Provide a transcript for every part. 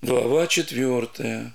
Глава 4.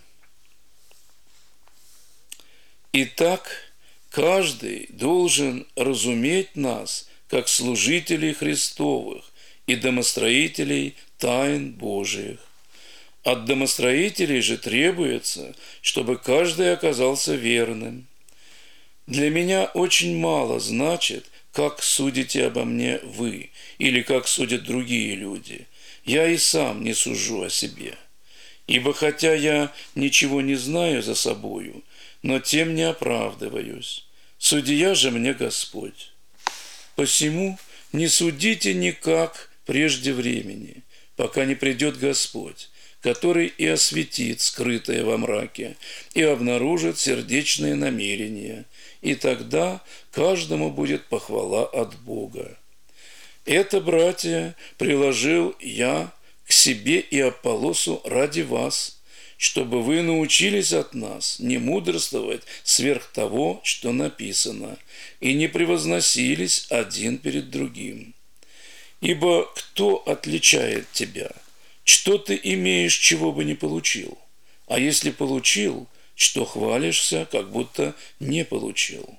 Итак, каждый должен разуметь нас, как служителей Христовых и домостроителей тайн Божиих. От домостроителей же требуется, чтобы каждый оказался верным. Для меня очень мало значит, как судите обо мне вы или как судят другие люди. Я и сам не сужу о себе. Ибо хотя я ничего не знаю за собою, но тем не оправдываюсь. Судья же мне Господь. Посему не судите никак прежде времени, пока не придет Господь, который и осветит скрытое во мраке, и обнаружит сердечные намерения, и тогда каждому будет похвала от Бога. Это, братья, приложил я к себе и Аполлосу ради вас, чтобы вы научились от нас не мудрствовать сверх того, что написано, и не превозносились один перед другим. Ибо кто отличает тебя? Что ты имеешь, чего бы не получил? А если получил, что хвалишься, как будто не получил?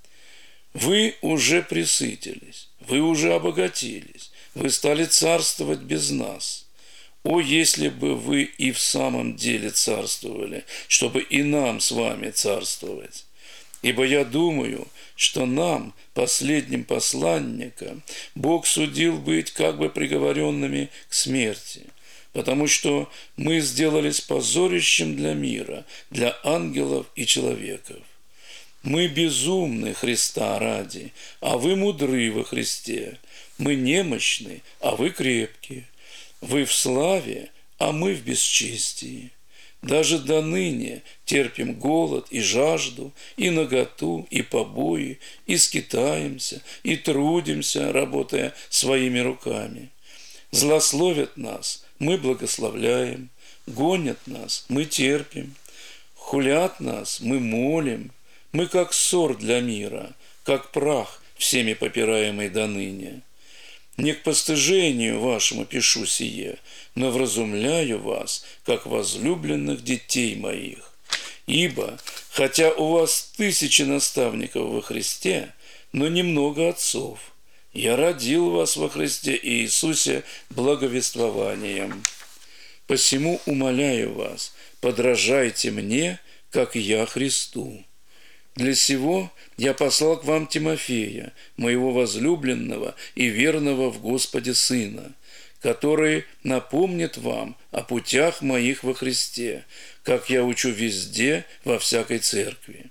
Вы уже пресытились, вы уже обогатились, вы стали царствовать без нас. О, если бы вы и в самом деле царствовали, чтобы и нам с вами царствовать! Ибо я думаю, что нам, последним посланникам, Бог судил быть как бы приговоренными к смерти, потому что мы сделались позорищем для мира, для ангелов и человеков. Мы безумны Христа ради, а вы мудры во Христе. Мы немощны, а вы крепкие. Вы в славе, а мы в бесчестии. Даже до ныне терпим голод и жажду, и наготу, и побои, и скитаемся, и трудимся, работая своими руками. Злословят нас, мы благословляем, гонят нас, мы терпим, хулят нас, мы молим. Мы как ссор для мира, как прах, всеми попираемый доныне. Не к постыжению вашему пишу сие, но вразумляю вас, как возлюбленных детей моих. Ибо, хотя у вас 1000 наставников во Христе, но немного отцов, я родил вас во Христе Иисусе благовествованием. Посему умоляю вас, подражайте мне, как я Христу. Для сего я послал к вам Тимофея, моего возлюбленного и верного в Господе сына, который напомнит вам о путях моих во Христе, как я учу везде, во всякой церкви.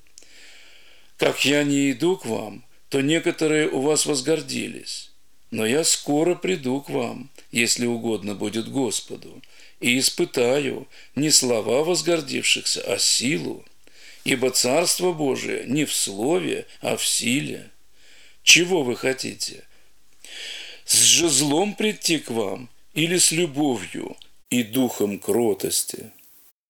Как я не иду к вам, то некоторые у вас возгордились, но я скоро приду к вам, если угодно будет Господу, и испытаю не слова возгордившихся, а силу. Ибо Царство Божие не в слове, а в силе. Чего вы хотите? С жезлом прийти к вам или с любовью и духом кротости?